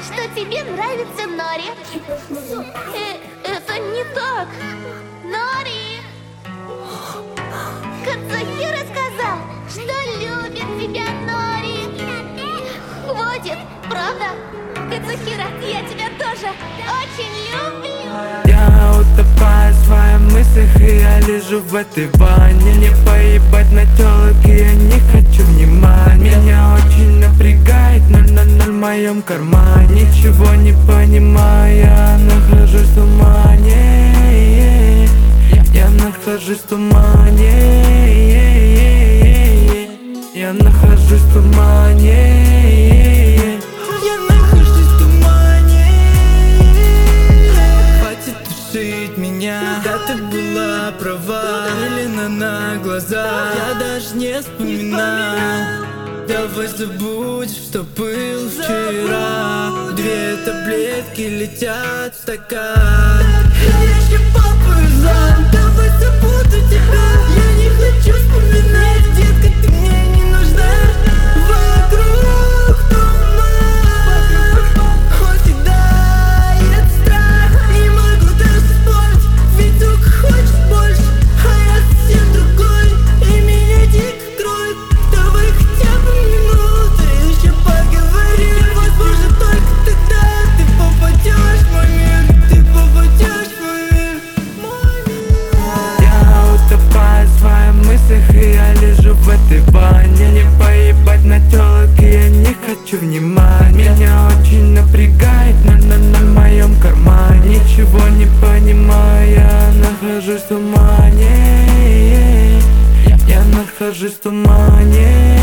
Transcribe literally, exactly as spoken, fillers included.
что тебе нравится Нори. Э, это не так. Нори! Кацухира сказал, что любит тебя, Нори. Хватит, правда? Кацухира, я тебя тоже очень люблю. Я утопаю в своих мыслях, и я лежу в этой ванне. Не поебать на тёлок, и я не хочу внимания. Меня очень напрягает ноль ноль ноль в моем кармане. Ничего не понимаю, я нахожусь в тумане. Я нахожусь в тумане. Я нахожусь в тумане. Я нахожусь в тумане. Хватит душить меня. Да, ты была права, Елена на глаза. Я даже не вспоминаю. Давай забудь, что был вчера. Две таблетки летят в стакан. Я еще попаю зам. Давай забуду тебя. Я не хочу вспоминать, детка, ты мне не нужна. Вокруг туман, оседает страх. Не могу даже спорить, ведь только хочешь больше, а я совсем другой, и меня дико кроет. Давай хотя бы минуту еще поговорим. Возможно, только тогда ты попадешь в мой мир. Ты попадешь в мой мир, мой мир. Я утопаю в своих мыслях, и я лежу в этой ванне. Не поебать на тёлок, и я не хочу внимания. Меня очень напрягает ноль ноль ноль в моем кармане. Ничего не понимаю, я нахожусь в тумане. Я нахожусь в тумане.